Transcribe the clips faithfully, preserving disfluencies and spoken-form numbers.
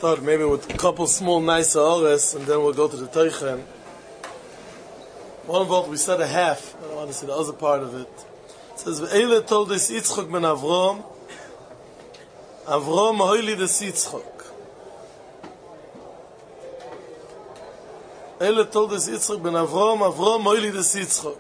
start maybe with a couple small nice ores, and then we'll go to the Teichen. One of what we said a half. I don't want to see the other part of it. It says, "Ve'ele told this Yitzchok ben Avrom, Avrom hoili des Yitzchok." Eile told this Yitzchok ben Avrom, Avrom hoili des Yitzchok.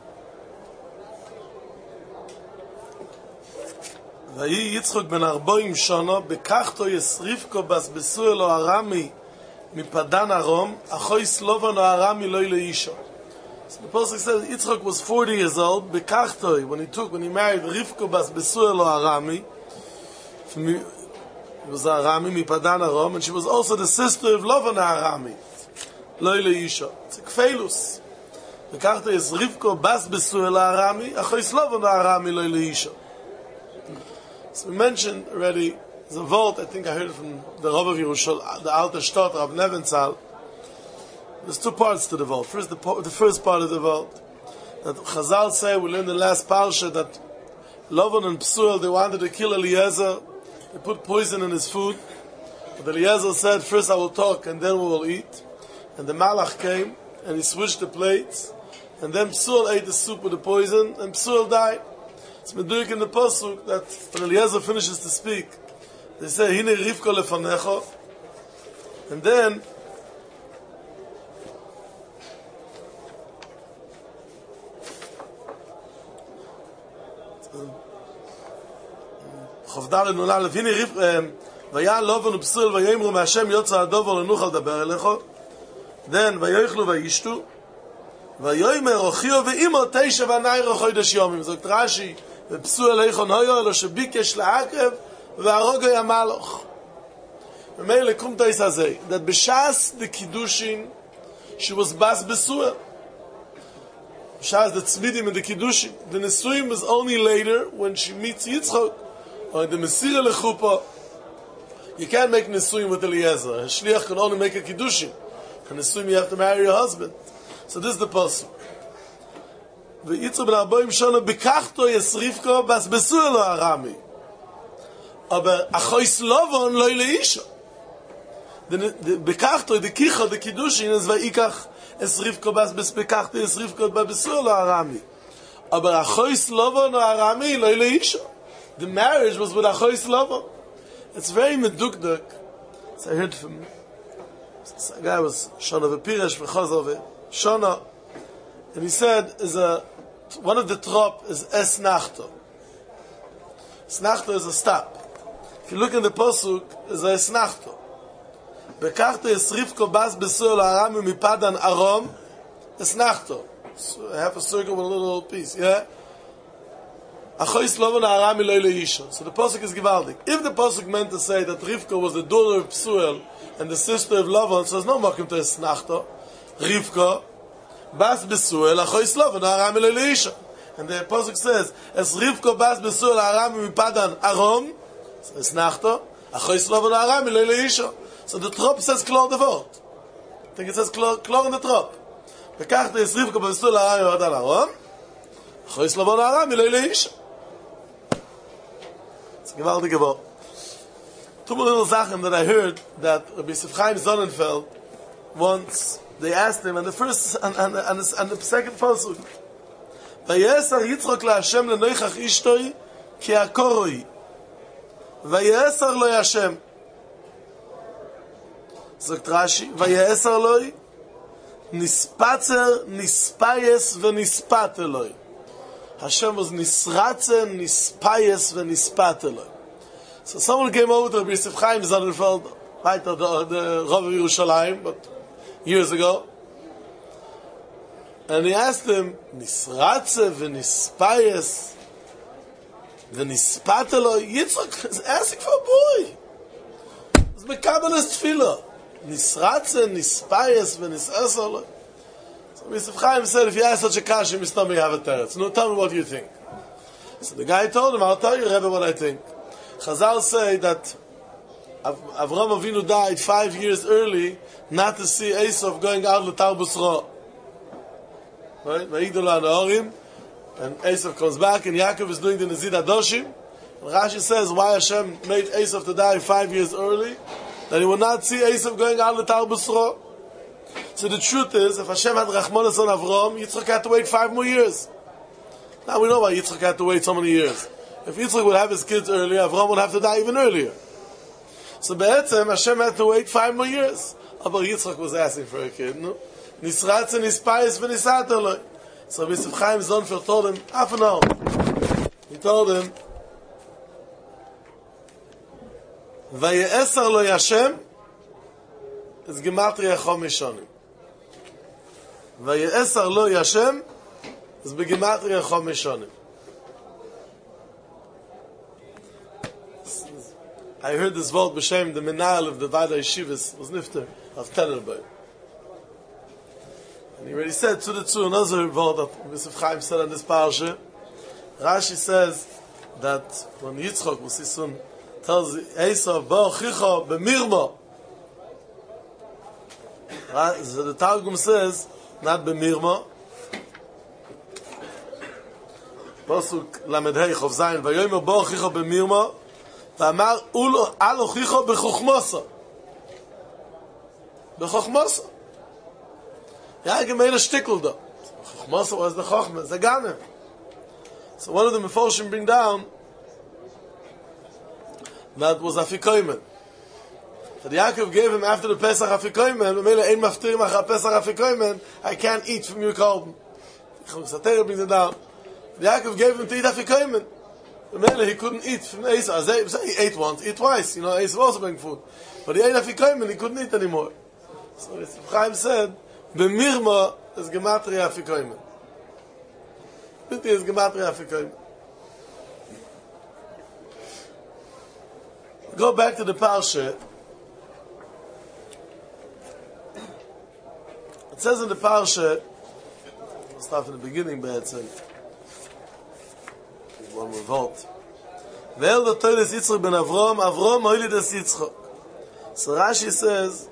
ויהי יצחק בן ארבעים שנה, בקחתו יסריפקו בסבסו אלו הרמי מפדן ארום, אחוי סלובן או הרמי לא לאישו. So the Pasuk says Yitzchak was forty years old, bekachtoi, when he took, when he married Rivko basbesu elo Arami, it was Arami mipadan Aram, and she was also the sister of Lovan Arami, lo leisha. It's a kfelus. Bekachtoi is Rivko basbesu elo Arami, achoi Slovan Arami lo leisha. So we mentioned already, there's a vault, I think I heard it from the Rav of Yerushalayim, the Alter Shtat, Rav Nebenzahl. There's two parts to the vault. First, the, the first part of the vault, that Chazal say, we learned in the last parsha that Lavan and Psuel, they wanted to kill Eliezer. They put poison in his food. But Eliezer said, first I will talk and then we will eat. And the Malach came and he switched the plates. And then Psuel ate the soup with the poison and Psuel died. It's Meduik in the Pasuk that when Eliezer finishes to speak, they say, Hine Rivka lefanecha. And then Chavdal nula levini rif vaya loven upsul vayimru ma'Hashem yotza adover lenuchal daber elecho. Then vayochlu vayishtu vayomer ochio ve'imo teisha v'anai rochodesh yomim. Zogt Rashi v'psu eleichon hoyo lo shebikesh la'akev v'arogo yamaloch. V'meile kum teis hazei that b'shas the kiddushin she was bas besuel. B'shas the tzmidim and the kiddushin. The nesuim is only later when she meets Yitzchok. Or the Mesira lechupa, you can't make Nesuyim with Eliezer. A Shliach can only make a Kiddushin. For Nesuyim you have to marry your husband. So this is the Pasuk. V'yitzur ben arboim shana bekachto yesrivko bas besu elo Arami. Aber achois lovon lo leisha. The bekachto, the kicha, the Kiddushin is v'ikach esrivko bas bekachto yesrivko bas besu elo Arami. Aber achois lovon o Arami lo leisha. The marriage was with Achois Lava. It's very medukduk. So I heard from a guy was Shana V'Piresh V'Chazove Shana, and he said is a one of the trop is Es Nachto. Es Nachto is a stop. If you look in the pasuk, is a Es Nachto. Bekachto Yisrivko Bas Besuel Arami Mipadan Arom Es Nachto. So half a circle with a little piece. Yeah. So the pasuk is givaldik. If the pasuk meant to say that Rivka was the daughter of Psuel and the sister of Lavan, so there's no makim to esnachto. Rivka, bas besuel, achois Lavan, arami lo leisha. And the pasuk says, as Rivka bas besuel, arami mipadan arom, so esnachto, achois Lavan, arami lo leisha. So the trop says klor the word. I think it says klor, klor in the trop. Bekachta is Rivka besuel, arami mipadan arom, achois Lavan, arami lo leisha. Gewaltig gewalt. Two more little Sachen that I heard that Rabbi Yosef Chaim Sonnenfeld once they asked him, and the first and and and the, and the second pasuk, Vayesar Yitzchok laHashem lenoichach ishtoi ki akoroi, Vayesar lo Hashem. Zogt Rashi, Vayesar lo nispatzer nispayes venispat eloi. Hashem was nisratze, nispayes, v'nispateloi. So someone came over to Rabbi Yosef Chaim Sonnenfeld, right at the, the Rav of Yerushalayim, but years ago, and he asked him, nisratze, v'nispayes, v'nispateloi. Yitzchak is asking for a boy. It's Mekabeles Tefillah. Nisratze, nispayes, v'nispateloi. Yosef Chaim said, if you ask such a kasha, you may have a teretz. No, tell me what you think. So the guy told him, I'll tell you, Rebbe, what I think. Chazal say that Av- Avram Avinu died five years early not to see Esav going out l'tarbus ra. Right? V'yigdol ha'naorim, and Esav comes back, and Yaakov is doing the Nezid HaDoshim. And Rashi says, why Hashem made Esav to die five years early? that he would not see Esav going out of the Tar Busra. So the truth is, if Hashem had Rachmanas on Avram, Yitzchak had to wait five more years. Now we know why Yitzchak had to wait so many years. If Yitzchak would have his kids earlier, Avram would have to die even earlier. So Be'etzem, Hashem had to wait five more years. But Yitzchak was asking for a kid, no? Nisratz and Nispayis v'Nisataloi. So Rabbi Yosef Chaim Zonfeld told him, half an hour. He told him, Vaye'esar lo Hashem is Gematria Chomesh Shonim. Vaye'esar lo Hashem is Begematria Chomesh Shonim. I heard this word b'shem, the menal of the Vada Yeshivas was Nifter of Tenelberg. And he already said to the two another word that Yosef Chaim said on this parasha. Rashi says that when Yitzchak was his son, tells Esav, Bo Chicho b'mirmo. So the Targum says, not b'mirmo. Pasuk Lamed Hei Chov Zayin, Vayomer Bo Chicho b'mirmo. ואמר, אל הוכיחו בחוכמוסו. בחוכמוסו. Ja, gemeine Stickel da. Chochmasa was the Chochma, the Ganem. So one of the Meforshim bring down that was Afikoymen. That Yaakov gave him after the Pesach Afikoymen, Memele ein maftirim achar Pesach Afikoymen, I can't eat from your korban. Satera brings it down. Yaakov gave him to eat Afikoymen. Memele he couldn't eat from Esau. He ate once, eat twice. You know, Esau also bring food. But he ate Afikoymen, he couldn't eat anymore. So Yosef Chaim said, B'mirma is Gematria Afikoymen. It is Gematria Afikoymen. Go back to the Parsha. It says in the Parsha, I'll start from the beginning, but it's in one revolt. Ve'el the Toiles Yitzchak ben Avram, Avram hoilid es Yitzchak. So Rashi says,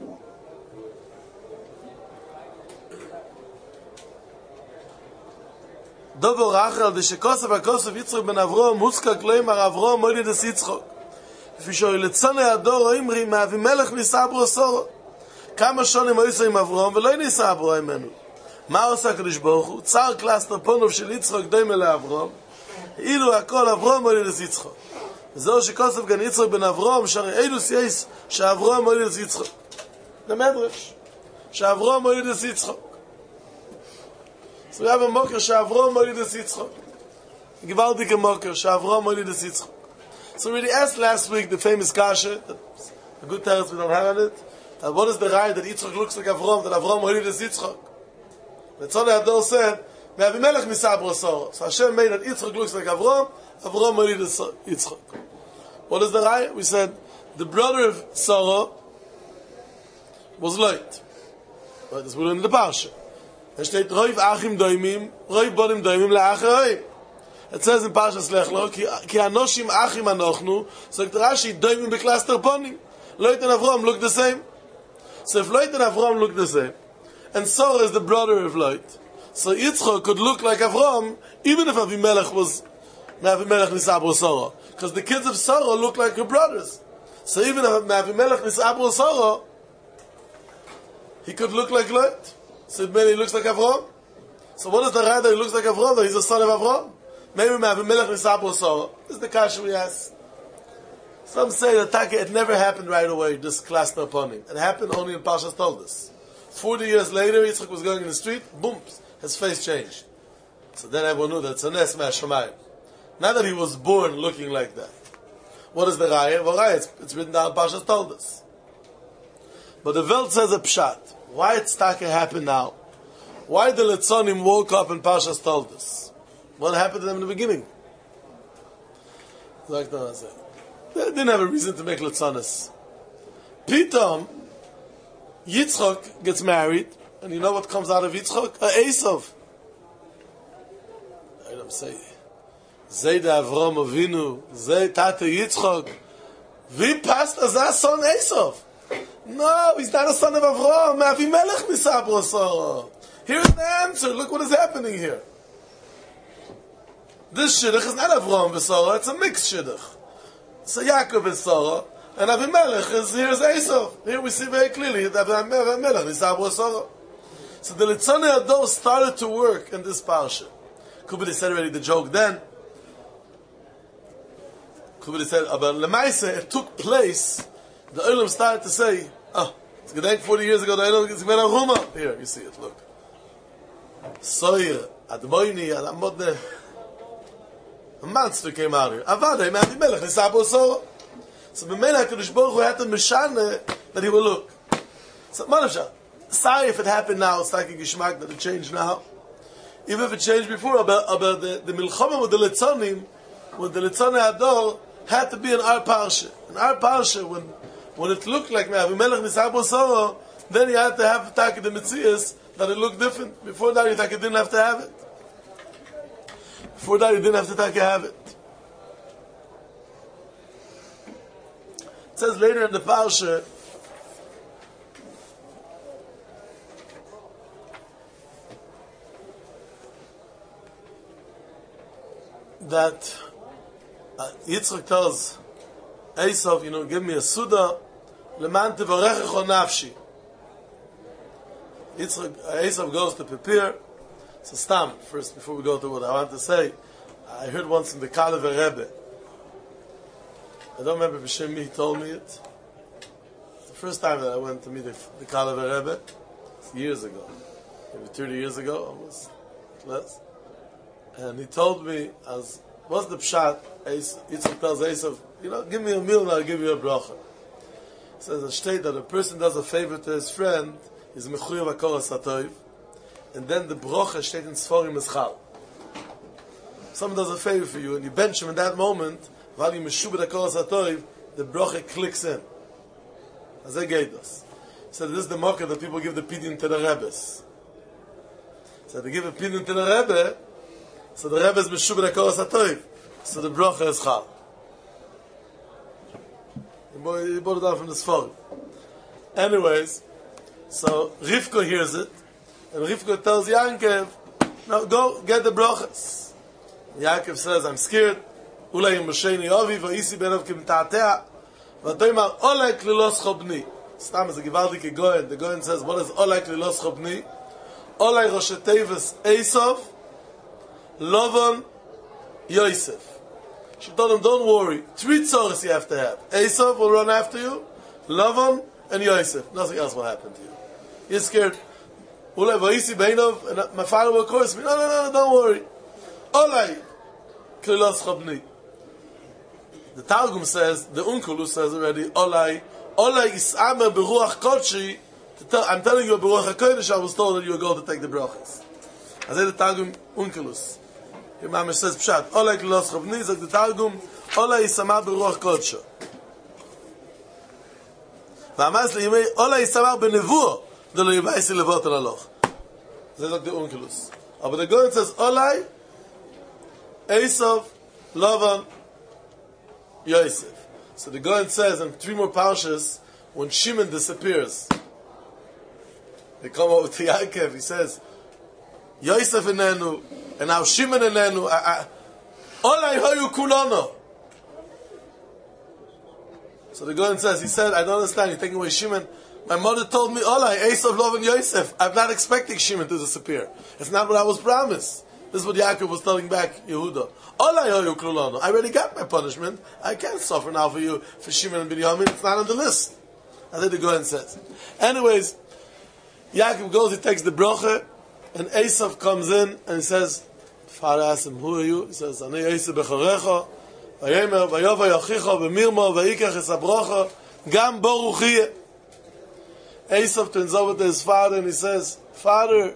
Dovo Rachel, the Shekosav HaKosav Yitzchak ben Avram, Mutzka Kleimar Avram hoilid es Yitzchak. לפי שאולצוני הדור אומרים מאבימלך ניסה בו סורו כמה שונים היו עם אברהם ולא ניסה בו ממנו מה עושה הקדוש ברוך הוא? צר קלסטר פונוב של יצחק דומה לאברהם אילו הכל אברהם הוליד את יצחק וזהו שכוסף גם יצחק בן אברהם שהרי אילו סייס שאברהם הוליד את יצחק זה מדרש שאברהם הוליד את יצחק זה היה במוקר שאברהם הוליד את יצחק גברתי כמוקר שאברהם הוליד את יצחק. So we asked last week the famous kasha, a good teretz we don't have on it, that what is the raya that Yitzchak looks like Avram, that Avram hoilid es Yitzchak? The Tzadok Hador said, Me'avimelech nisa b'ro Sora. So Hashem made that Yitzchak looks like Avram, Avram hoilid es Yitzchak. What is the raya? We said, the brother of Sarah was Lot. But this was in the parsha. There steht, Roiv achim doimim, Roiv bonim doimim la'acharoim. It says in Parshas Lech Lo, ki anoshim achim anochnu, so Rashi, doimim beklaster ponim. Lot and Avram look the same. So if Lot and Avram look the same, and Sarah is the brother of Lot, so Yitzchak could look like Avram, even if Avimelech was Avimelech Nisabro Sarah. Because the kids of Sarah look like her brothers. So even if Avimelech Nisabro Sarah, he could look like Lot. So it means he looks like Avram. So what is the right that he looks like Avram? That he's the son of Avram. Maybe Avimelech Nisabro Sarah. This is the kasha we ask. Some say that Taka, it never happened right away, this cluster upon him. It happened only in Parshas Toldos. Forty years later, Yitzchak was going in the street, boom, his face changed. So then everyone knew that it's a Nes Me'Shamayim. Not that he was born looking like that. What is the Raya? Well, Raya, it's, it's written down in Parshas Toldos. But the Welt says a Pshat. Why it's Taka happened now? Why the Letzonim woke up in Parshas Toldos? What happened to them in the beginning? Like I said. They didn't have a reason to make Letzonis. Pitom, Yitzchak gets married, and you know what comes out of Yitzchak? A Esav. I don't say, Zayda Avram Avinu, Zay Tata Yitzchak. We passed as our son Esav. No, he's not a son of Avram. Avimelech Nisabro Sarah. Here's the answer. Look what is happening here. This shidduch is not Avram v'Sarah, it's a mixed shidduch. So Yaakov is Sarah, And Avimelech is here's Esau. Here we see very clearly that Avimelech is Abu Soro. So the Litzonei Ador started to work in this parsha. Could be they said already the joke then. Could be they said, but Lemaise, it took place. The Olam started to say, oh, it's gedenk forty years ago, the Olam is given a Ruma. Here, you see it, look. Soyer, Admoini, Adamodne. A monster came out here. Avada, Imam Avimelech, is Abu Soro. So B'meila HaKadosh Baruch Hu had to mishane that he will look. So Manavsha, sorry if it happened now, it's like a Gishmak that it changed now. Even if it changed before, about, about the, the Milchama with the Litzonim, with the Litzonei Ador, had to be in our Parsha. In our Parsha, when, when it looked like Avimelech Nisabo Soro, then he had to have Taki the Metzias, that it looked different. Before that, he didn't have to have it. Before that, he didn't have to Taki have it. It says later in the Parsha, that uh, Yitzchak tells Esav, you know, give me a Suda, leman tevarechecho nafshi. Yitzchak, Esav goes to prepare. So Stam, first, before we go to what I want to say, I heard once in the Kalev Rebbe, I don't remember if Hashem he told me it. It's the first time that I went to meet the, the Kalev Rebbe, it's years ago, maybe thirty years ago, almost less. And he told me, as what's the pshat? Yitzchak tells Esav, you know, give me a meal and I'll give you a bracha. He says a state that a person does a favor to his friend, is mechuyev hakoras hatoiv, and then the bracha state in Sforim is chal. Someone does a favor for you and you bench him in that moment, while you meshubed hakoras hatoiv, the bracha clicks in. As they gave us. He said this is the market that people give the pidyon to the Rebbes. He said they give a pidyon to the Rebbe, so the Rebbe is meshubed hakoras hatoiv, so the bracha is chal. He brought it down from the Sforim. Anyways, so Rivka hears it, and Rivka tells Yaakov, no, go get the brachas. Yaakov says, I'm scared. Ulay im Mosheini Ovi, v'isi benav kimtatea, v'atoymar, olay klilos chobni. Stam is a givaldike Goyen. The Goyen says, what is olay klilos chobni? Olay roshetevis Esav, Lovon, Yosef. She told him, don't worry. Three tzores you have to have. Esav will run after you, Lovon, and Yosef. Nothing else will happen to you. You're scared. Ulay v'isi benav, and my father will curse me. No, no, no, don't worry. Olay klilos chobni. The Targum says, the Unkelus says already, Olay, Olay is'amer beruach kodshi, I'm telling you, beruach HaKodesh, I was told that you were going to take the brachas. I say the Targum Unkelus. Your Mama says, Pshat, Olay klilos chavni, is like the Targum, Olay is'amer beruach kodshi. V'amas le'yimei, Olay is'amer benevuah, de lo yibaysi levot al aloch. That's like the Unkelus. But the Goyen says, Olay, Esav, Lavan, Yosef. So the Goyen says in three more parshas, when Shimon disappears, they come over to Yaakov, he says, Yosef enenu, and now Shimon enenu, Olay hoyu kulano. So the Goyen says, he said, I don't understand, you're taking away Shimon. My mother told me, Olay, Esav, Lavan, Yosef. I'm not expecting Shimon to disappear. It's not what I was promised. This is what Yaakov was telling back Yehuda. I already got my punishment. I can't suffer now for you, for Shimon and Binyamin. It's not on the list. I think the Goyen says. Anyways, Yaakov goes, he takes the bracha, and Esav comes in and he says, Father asks him, who are you? He says, Ani Esav becharecha, vayemer, vayova yachicha, v'mirmo, vayikach es habracha, gam boruchiyeh. Esav turns over to his father and he says, Father,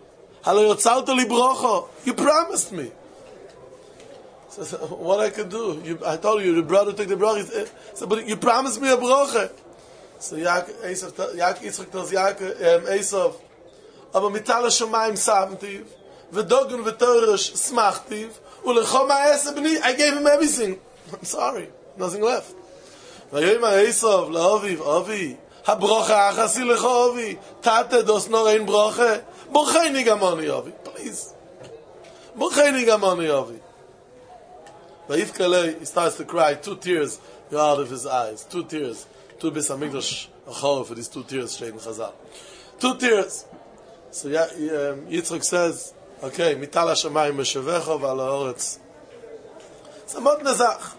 you promised me. So, so, what I could do? You, I told you, your brother took the bracha. So, but you promised me a bracha. So Yaakov, Esav, Yaakov, Yitzchak tells Yaakov, um, Esav, aber mital hashamayim samtiv, v'dogun v'toresh smachtiv, u'lecho ma'aseh b'ni, I gave him everything. I'm sorry, nothing left. V'yoyma Esav, la'aviv, avi, ha-bracha achasi lecho avi, tate dos nor ein bracha, Borcheni gamoni avi, please. Borcheni gamoni avi. Vayivkalei, he starts to cry. Two tears go out of his eyes. Two tears. Two bis hamikdash achor for these two tears. Shein Chazal. Two tears. So yeah, um, Yitzchak says, okay, mital hashamayim meshavecha v'al haaretz. It's a mod nezach.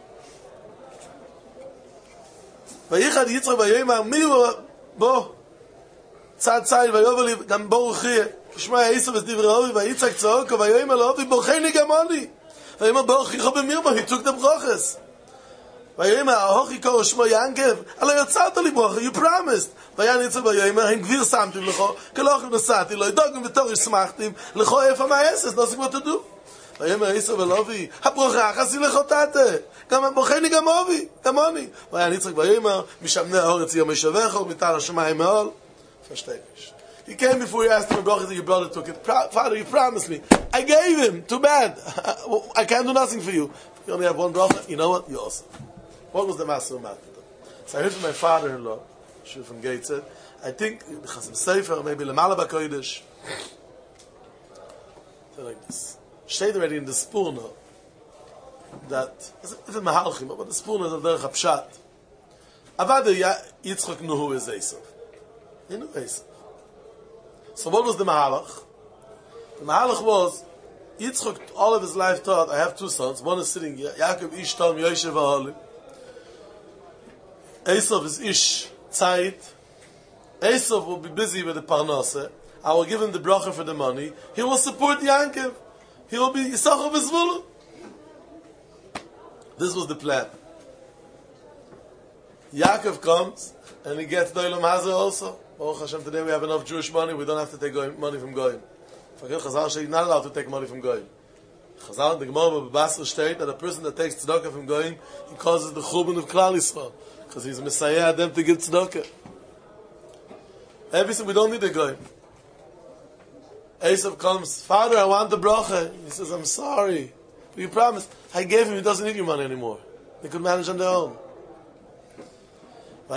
Vayichad Yitzchak vayimar mi bo tzad tzayil vayovel gam boruch yeh kishma Esav es divrei Ovi vayitzak tzorko vayimar lo Ovi borcheni gamoni vayimar boruch yicho b'mirma. He took the broches. Vayimar ahochi kol shmo Yankev alo yotzat li brocha. You promised. Vayan Yitzchak vayimar hein gvir samtim lecho keloch nosati lo yidogim v'tor yismachtim lecho efa ma'eses. Nothing what to do. Vayimar Esav el Ovi habrocha chasi lecho tate גם בוכני גם אובי, כמוני. ואני צריך בימר, משמני האורץ יום ישבחו, מיטל השמיים מעול. Verstehe. He came before he asked him, brother, your brother took it. Father, you promised me. I gave him. Too bad. I can't do nothing for you. You only have one brother. You know what? You also. What was the master of matter? So I heard from my father-in-law, Shul from Gateshead, I think, Chasam Sefer, maybe Lemala B'Kodesh. They're like this. Stayed already in the spoon, that even Mahalchim, but the spoon is a derech hapshat. Avada Yitzchak knew who is Esav. He knew Esav. So what was the Mahalach? The Mahalach was Yitzchak all of his life thought, I have two sons. One is sitting here, Yaakov Ish Tom Yoshev Aholim. Esav is Ish Tzait. Esav will be busy with the Parnaseh. I will give him the bracha for the money. He will support Yaakov. He will be Yisach of his Zvulun. This was the plan. Yaakov comes and he gets the Olam Hazeh also. Baruch Hashem, today we have enough Jewish money, we don't have to take money from Goyim. Forget Chazal, she's not allowed to take money from Goyim. Chazal, the Gemara of Basra state that a person that takes tzedakah from Goyim, he causes the Churban of Klal Yisrael. Because he's a Messiah, them to give tzedakah. Everything, we don't need the Goyim. Esav comes, Father, I want the bracha. He says, I'm sorry. But you promised. I gave him, he doesn't need your money anymore. They could manage on their own. What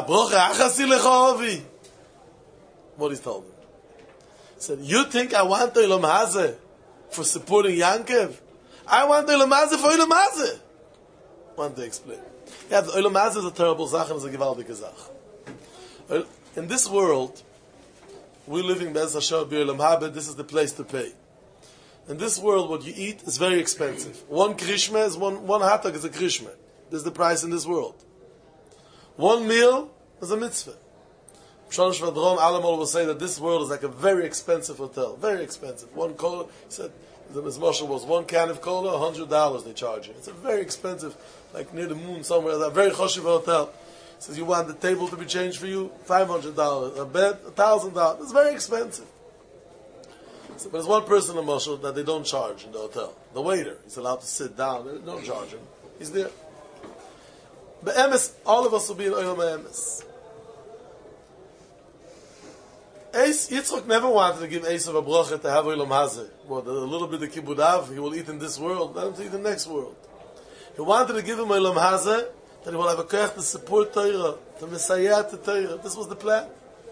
he told him. He said, you think I want the Olam Hazeh for supporting Yankev? I want the Olam Hazeh for Olam Hazeh. I want to explain. Yeah, the Olam Hazeh is a terrible zach and it's a gewaldige zach. In this world, we live in Bez Hashem B'Olam Habed, this is the place to pay. In this world, what you eat is very expensive. One krishma is one, one hatak is a krishma. This is the price in this world. One meal is a mitzvah. Shlomo Shvadron Alamol will say that this world is like a very expensive hotel. Very expensive. One cola, he said, the Mizmoshe was one can of cola, one hundred dollars they charge you. It's a very expensive, like near the moon somewhere, a very choshev hotel. He says, you want the table to be changed for you? five hundred dollars. A bed? one thousand dollars. It's very expensive. So, but there's one person in Moshe that they don't charge in the hotel. The waiter. He's allowed to sit down. They don't charge him. He's there. But Emes, all of us will be in Olam Emes. Yitzchak never wanted to give Esav a bracha to have Olam Hazeh. Well, a little bit of kibudav, he will eat in this world, let him to eat in the next world. He wanted to give him Olam Hazeh, that he will have a koach to support Torah, to Messiah to Torah. This was the plan.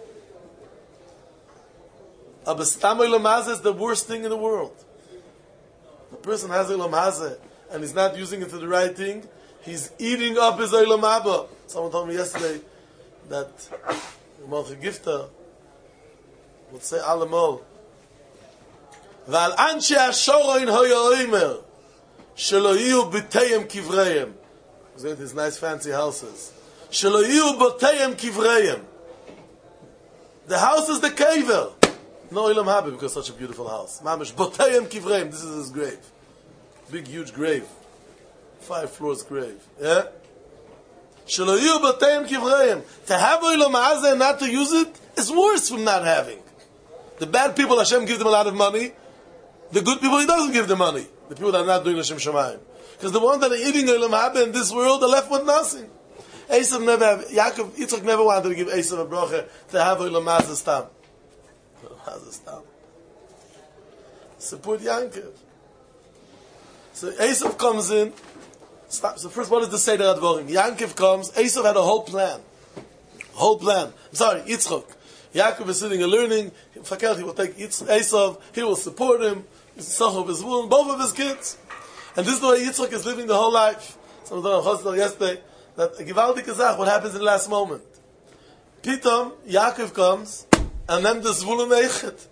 Aber Stam Olam Hazeh is the worst thing in the world. The person has Olam Hazeh, and he's not using it to the right thing, he's eating up his Olam Haba. Someone told me yesterday that Malchi Gifta would say Alamol. Val Anshe Ashoroin Hoya Oimer Shelo Yiu B'Teyem Kivreyem. He's got these nice fancy houses. Shelo Yiu B'Teyem Kivreyem. The house is the kaver. No Olam Haba because such a beautiful house. Mamish B'Teyem Kivreyem. This is his grave. Big huge grave. Five floors grave. Yeah? Shelo Yiu B'Teyem Kivreyem. To have Olam Hazeh and not to use it is worse from not having. The bad people, Hashem gives them a lot of money. The good people, He doesn't give them money. The people that are not doing Hashem Shamayim. Because the ones that are eating Olam Haba in this world are left with nothing. Esav never have, Yaakov, Yitzchak never wanted to give Esav a bracha to have Olam Hazeh stam. Olam Hazeh stam. Support Yaakov. So Esav comes in. Stop. So first, what is the Seder Advarim? Yaakov comes. Esav had a whole plan. Whole plan. I'm sorry, Yitzchak. Yaakov is sitting and learning. He will take Esav. He will support him. He's the son of his womb. Both of his kids. And this is the way Yitzchak is living the whole life. Someone was on hospital yesterday that a Givaldi Kazach, what happens in the last moment. Pitom, Yaakov comes, and then the Zvulun Eichet.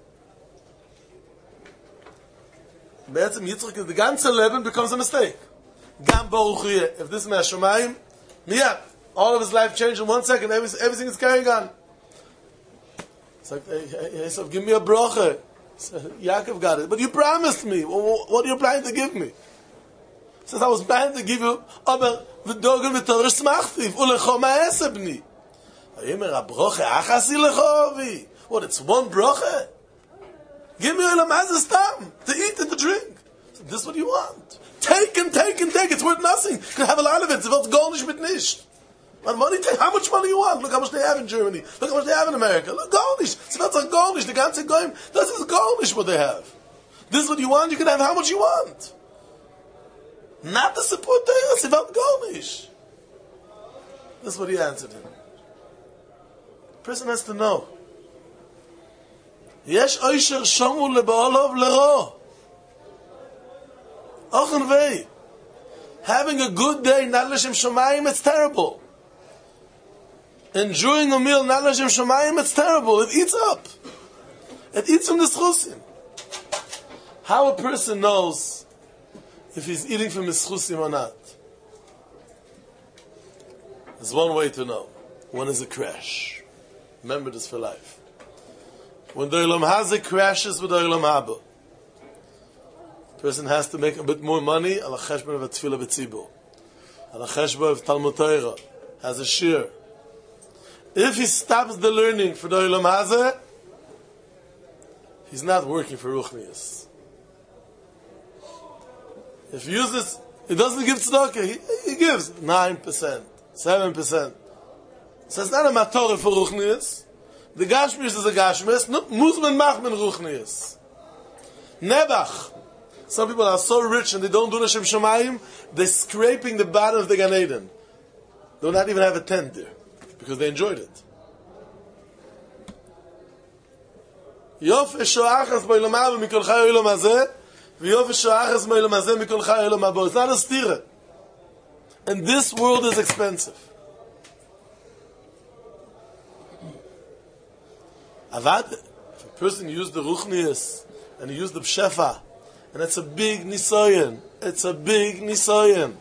Be'etzim Yitzchak is the ganze Leben becomes a mistake. Gam Baruch Yeh. If this is Me'ashamayim, miyad, all of his life changed in one second, everything is carrying on. It's like, hey, hey, hey, give me a bracha. So Yaakov got it. But you promised me. Well, what are you planning to give me? He says, I was planning to give you, aber v'dogel v'torah smachtiv, ulecho ma'eseh b'ni. Vayimer ha-brocha achasi lecho vi. What, it's one brocha? Give me olam hazeh stam, to eat and to drink. So this is what you want. Take and take and take. It's worth nothing. You can have a lot of it. It's about garnish mit nicht. Money, how much money you want? Look how much they have in Germany. Look how much they have in America. Look, garnish. It's about like garnish. The ganze goyim. This is garnish what they have. This is what you want. You can have how much you want. Not to support Torah. It's about garnish. This is what he answered him. The person has to know. Yesh oisher shomu lebaolov lero. Ochen vei. Having a good day, not l'shem shomayim, it's terrible. Enjoying a meal, not l'shem shomayim, it's terrible. It eats up. It eats from the schusim. How a person knows if he's eating from his schusim or not? There's one way to know. One is a crash. Remember this for life. When the Olam Hazeh crashes with the Olam Haba, the person has to make a bit more money ala cheshbon of a tefillah b'tzibur, ala cheshbon of Talmud Torah, has a shir. If he stops the learning for the Olam Hazeh, he's not working for Ruchnius. If he uses, he doesn't give tzedakah, he, he gives nine percent, seven percent. So it's not a matorah for Ruchnius. The Gashmis is a Gashmis, not Muzman Machman Ruchnius. Nebach. Some people are so rich and they don't do Hashem Shamayim, they're scraping the bottom of the Gan Eden. They will not even have a tent there, because they enjoyed it. Yof eshoachas b'olam haba mikol chai olam hazeh, v'yof eshoachas b'olam hazeh mikol chai olam haba. It's not a stira. And this world is expensive. Avad, if a person used the Ruchnius, and he used the Pshefa, and it's a big nisoyen, it's a big nisoyen.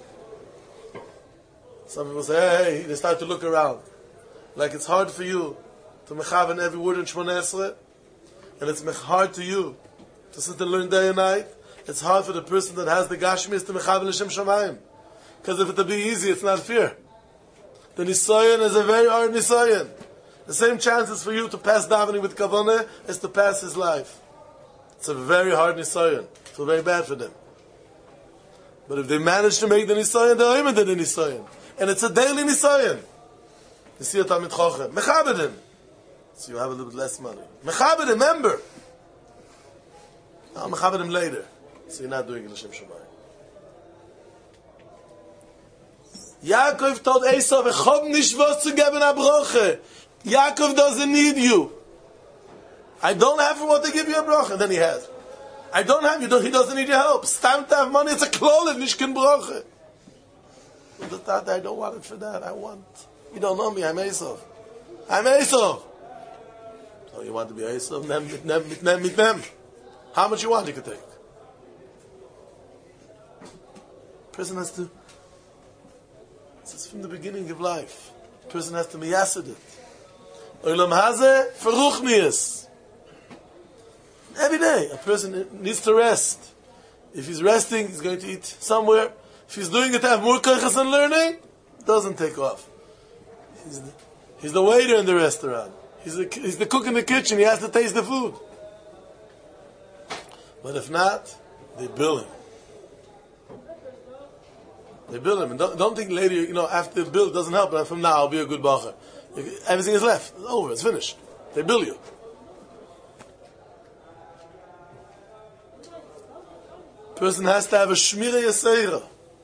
Some people say, hey, hey, they start to look around. Like it's hard for you to mechaven every word in Shmoneh Esrei, and it's hard to you to sit and learn day and night. It's hard for the person that has the Gashmis to mechaven L'Shem Shamayim. Because if it would be easy, it's not fear. The nisoyen is a very hard nisoyen. The same chances for you to pass davening with kavanah as to pass his life. It's a very hard nisayon. It's very bad for them. But if they manage to make the nisayon, they're oimed in the nisayon. And it's a daily nisayon. You see a Talmid Chochem. Mechabedim. So you have a little bit less money. Mechabedim, member. Now mechabedim later. So you're not doing it L'Shem Shamayim. Yaakov told Esau, "V'chob nishvos zu geben a broche." Yaakov doesn't need you. I don't have from what to give you a broche. And then he has. I don't have you. Don't, he doesn't need your help. Stam to have money. It's a klolet. Nishkin broche. I don't want it for that. I want. You don't know me. I'm Esau. I'm Esau. Oh, you want to be Esau? Nem, mit nem, mit nem, mit nem. How much you want? You can take. Person has to. This is from the beginning of life. Person has to be yasid it. Olam hazeh for ruchnius. Every day, a person needs to rest. If he's resting, he's going to eat somewhere. If he's doing it to have more koiches and learning, doesn't take off. He's the, he's the waiter in the restaurant. He's the, he's the cook in the kitchen. He has to taste the food. But if not, they bill him. They bill him. And don't, don't think later, you know, after the bill doesn't help, but from now I'll be a good bacher. Everything is left. It's over. It's finished. They bill you. Person has to have a shmira yaseira.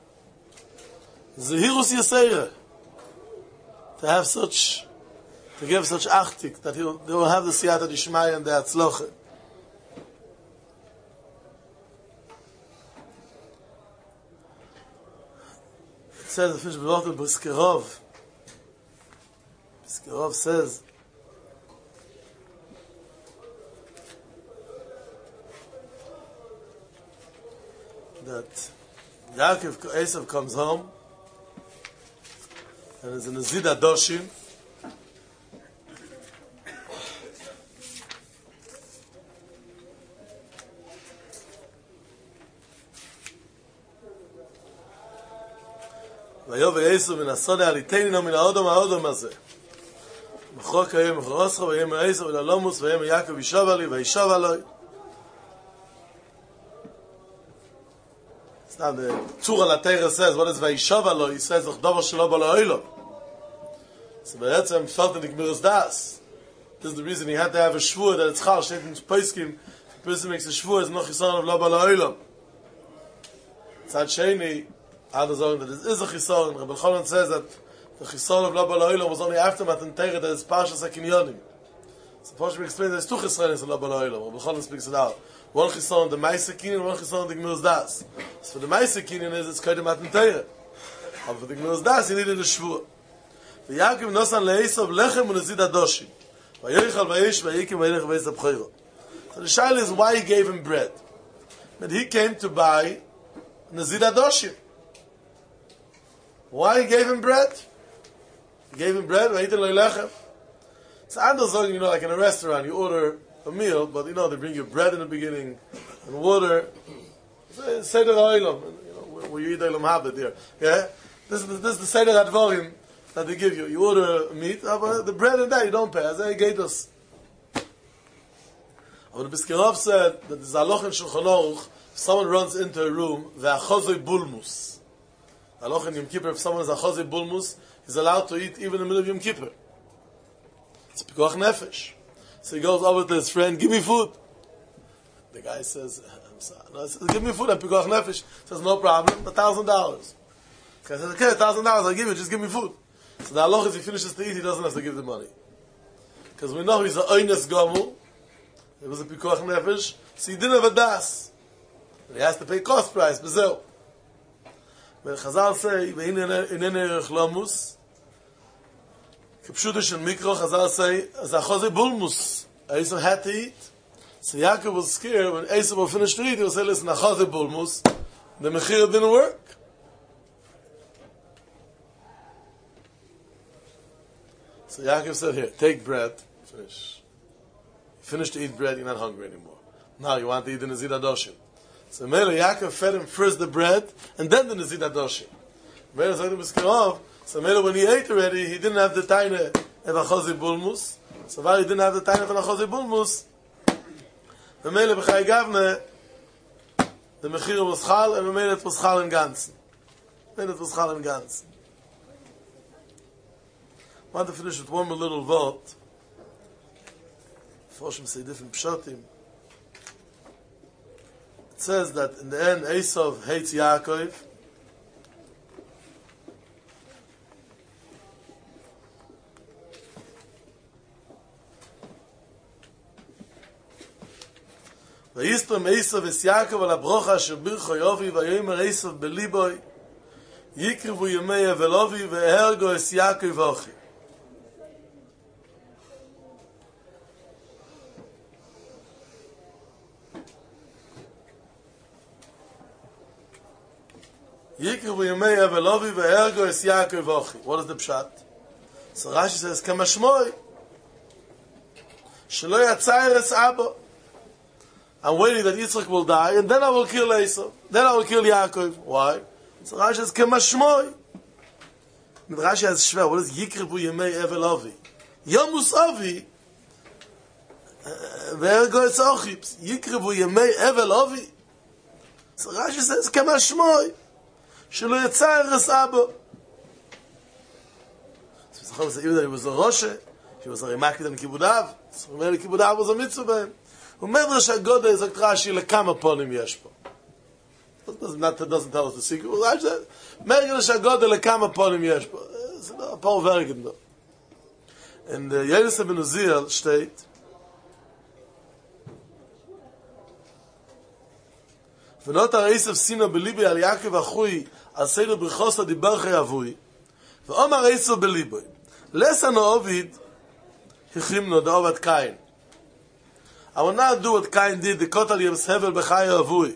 Zehirus yaseira. To have such, to give such achtik, that he will, they will have the siyata d'ishmaya and the atzloche. says, the fish belonged to Briskerov. Briskerov says, that Yaakov Esav comes home and is in a Zid Adoshim. ויובא Esav מן הסודה הליטנו מן האודום האודום הזה. מחוק היום מחרוסך ויאמר Esav אל הלומוס ויאמר יעקב ישוב עלי וישוב עלי. Now the Tzura Latera says, what is Vayishav Alo? He says, Davar Shelo Bala Oilo. So Be'etzem felt in the Gemiras Das. This is the reason he had to have a shvur that it's chal, Shet in Poiskim, the person makes a shvur, it's noch Chisaron of Lo Bala Oilo. Tzad Sheni, other saying that it is a Chisaron. Rabbi Chonon says that the Chisaron of Lo Bala Oilo was only after Matan Teira, that it's Parshas HaKinyonim. So Poshim explains that there's two Chisaronis of Lo Bala Oilo. Rabbi Chonon speaks it out. One chisaron the Maisa Kinyan, one chisaron the Gemiras Das. So for the Maisa Kinyan is it's Kedem Matan Teira. But for the Gemiras Das, he needed a shvur. The Yaakov nosan le'esav lechem u'nezid adoshim. Vayoichal vayish vayikim vayilech vayis abchayro. So the shaila is why he gave him bread. That he came to buy nezid adoshim. Why he gave him bread? He gave him bread, vayitin lo lechem. So Anders, you know, like in a restaurant, you order a meal, but you know, they bring you bread in the beginning, and water. Seder ha'olam, you know, where you eat olam haba there. Yeah? This is the, this is the Seder HaDvarim that they give you. You order meat, but the bread and that you don't pay. As they gave us. But the Briskerov said that the Zaloch in Shulchan Aruch, if someone runs into a room, ve'achozoi bulmus. Zaloch in Yom Kippur, if someone is achozoi bulmus, he's allowed to eat even in the middle of Yom Kippur. It's pikuach nefesh. So he goes over to his friend, give me food. The guy says, I'm sorry. No, he says, give me food, I'm pikuach nefesh. He says, no problem, a thousand dollars. The guy says, okay, a thousand dollars, I'll give you, just give me food. So the halach is, he finishes to eat, he doesn't have to give the money. Because we know he's a oines gomu, it was a pikuach nefesh, so he didn't have a das. And he has to pay cost price, bezel. But Chazal say, in ene erech lomus, Kipshuda shel mikro, Chazal say, as achozei bulmus, Esav had to eat. So Yaakov was scared when Esav will finish to eat, he will say, listen, achozei bulmus, the mechira didn't work. So Yaakov said, here, take bread, finish. You finish to eat bread, you're not hungry anymore. Now you want to eat the Nezid Adoshim. So Mele Yaakov fed him first the bread, and then the Nezid Adoshim. Mele said to Briskerov, so Mele when he ate already, he didn't have the taina of achozei bulmus. So while he didn't have the taina of achozei bulmus, the Mele b'chai gavne, the mechira was chal, and the Mele it was chal in ganzen. Mele it was chal in ganzen. I want to finish with one more little vote. Foshim say different pshatim. It says that in the end, Esav hates Yaakov. Vayistam Esav es Yaakov al abrocha asher bircho yovi vayomer Esav beliboy yikrivu yemei avelovi ve'ergo es Yaakov ochi. Yikrivu yemei avelovi ve'ergo es Yaakov ochi. What is the pshat? So Rashi says, Kamashmoi shelo yatsa eretz abo. I'm waiting that Yitzchak will die, and then I will kill Esav. Then I will kill Yaakov. Why? So Rashi says, Kamashmoi. And Rashi has shver. What is Yikrivu yemei evel avi? Yomus avi ve'ergo es ochi. Yikrivu yemei evel avi. So Rashi says, Kamashmoi shelo yatsa eretz abo. So even that he was a Roshe, he was a Remakid and Kibudav. So Mele Kibudav was a mitzvah. ומדרש הגודל זה רש"י לכמה פונים יש פה. That doesn't tell us the secret. מדרש הגודל לכמה פונים יש פה. זה לא פה ורגן לא. And Yelis ben Uziel steht, ונותר עשב סינו בליבי על יעקב אחוי עשה לו ברכוס דיבר חייבוי, ואומר איסו בליבוי. לסנו עובד, החרימנו, the Ovad Kain. I will not do what Kain did, the Kotal Yem Sevel B'chai Avui.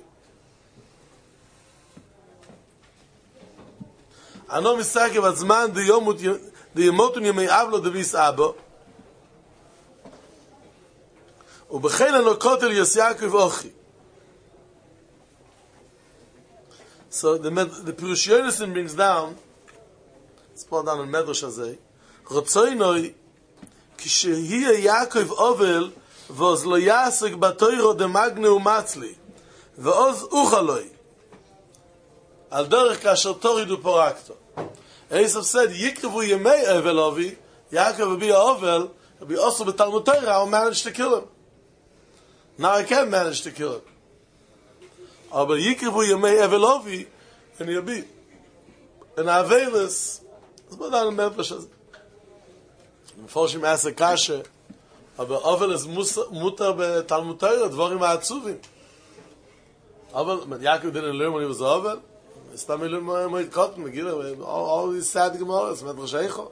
Ano misake v'zman the yemotun yemei avlo devis abo, ובכן ano Kotal Yos Yaakov Ochi. So the, the Pirush Yonason brings down, let's put down in Medrash Hazei, Rotzoinoi, כשיהיה יעקב אובל, ועוז לא יעסק בתוירו דמגנה ומצלי, ועוז אוכלוי, על דרך כאשר תורידו פורקתו. Esav said, יקרבו ימי אבל אובי, Yaakov will be a ovel, he'll be also with Talmud Torah, I'll manage to kill him. Now I can manage to kill him. Aber יקרבו ימי אבל אובי, and he'll be an Avelis, let's put down a Medrash הזה. מפורשים עשה קשה, אבל אבל זה מותר בתלמוד תורה, דברים העצובים. אבל, Yaakov didn't learn when he was an ovel. סתם he learned Moed Katan, Megillah, all, all these sad Gemaras, Medrash Eicha.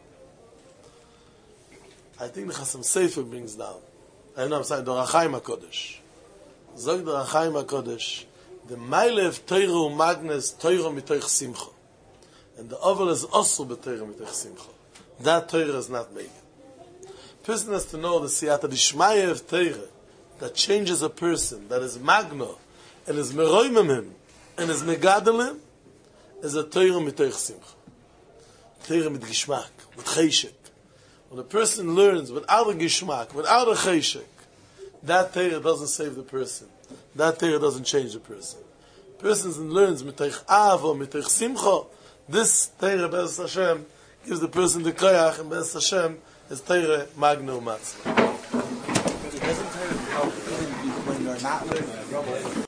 I think the Chasam Sefer brings down. I know, I'm saying, the Rachaim HaKodesh. Zog the Rachaim HaKodesh, the Mailev Teiro Magnes Teiro Mitoich Simcha. And the ovel is also B'Teiro Mitoich Simcha. That Torah is not made. Person has to know the Siyata Dishmaya of Torah that changes a person, that is magno, and is meroimim him, and is megadelim, is a Torah mitoich simcha. Torah mit Gishmak, with Cheshek. When a person learns without a Gishmak, without a Cheshek, that Torah doesn't save the person. That Torah doesn't change the person. Person learns mitoich av or mitoich simcha, this Torah, Be'ez Hashem, gives the person the koyach, and Be'ez Hashem is Torah magna u'matzah. Doesn't Torah help even when you're not learning?